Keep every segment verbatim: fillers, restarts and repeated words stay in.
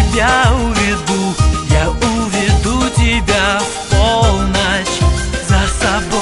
тебя уведу, я уведу тебя в полночь за собой.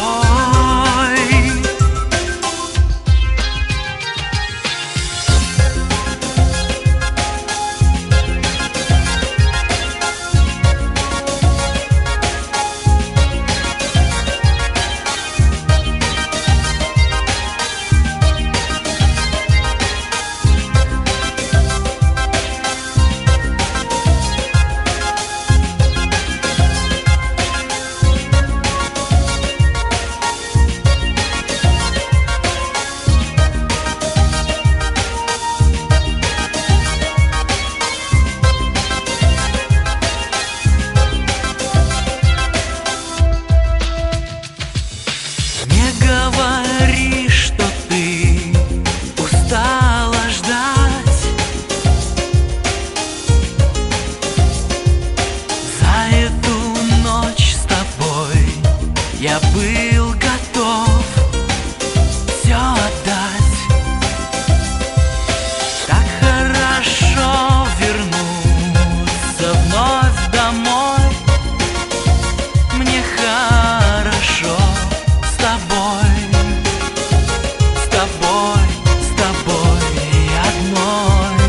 Говори, что ты устала ждать. За эту ночь с тобой я был готов все отдать. Так хорошо вернуться вновь домой. Мне хорошо с тобой, с тобой, с тобой одной.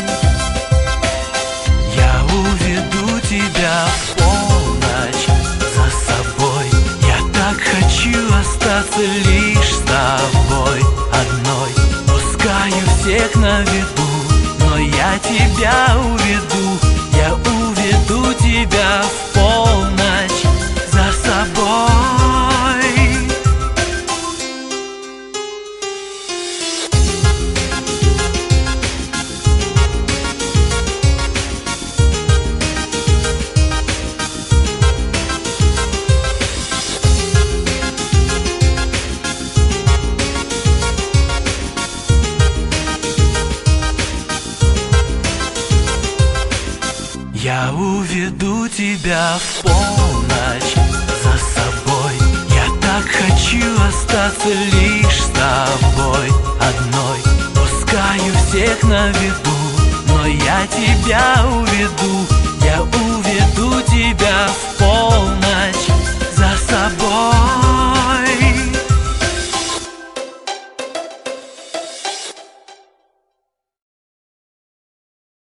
Я уведу тебя в полночь за собой. Я так хочу остаться лишь с тобой одной. Пускаю всех на виду, но я тебя уведу, я уведу тебя в полночь за собой. Я уведу тебя в полночь за собой. Я так хочу остаться лишь с тобой одной. Пускаю всех на виду, но я тебя уведу, я уведу тебя в